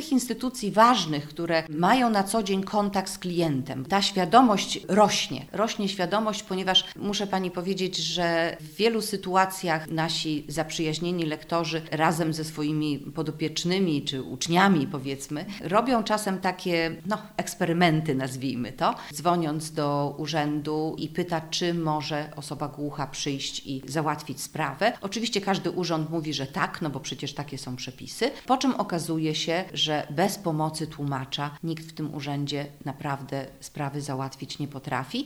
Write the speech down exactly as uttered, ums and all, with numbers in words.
tych instytucji ważnych, które mają na co dzień kontakt z klientem. Ta świadomość rośnie. Rośnie świadomość, ponieważ muszę Pani powiedzieć, że w wielu sytuacjach nasi zaprzyjaźnieni lektorzy razem ze swoimi podopiecznymi czy uczniami, powiedzmy, robią czasem takie no, eksperymenty, nazwijmy to, dzwoniąc do urzędu i pyta, czy może osoba głucha przyjść i załatwić sprawę. Oczywiście każdy urząd mówi, że tak, no bo przecież takie są przepisy, po czym okazuje się, że bez pomocy tłumacza nikt w tym urzędzie naprawdę sprawy załatwić nie potrafi.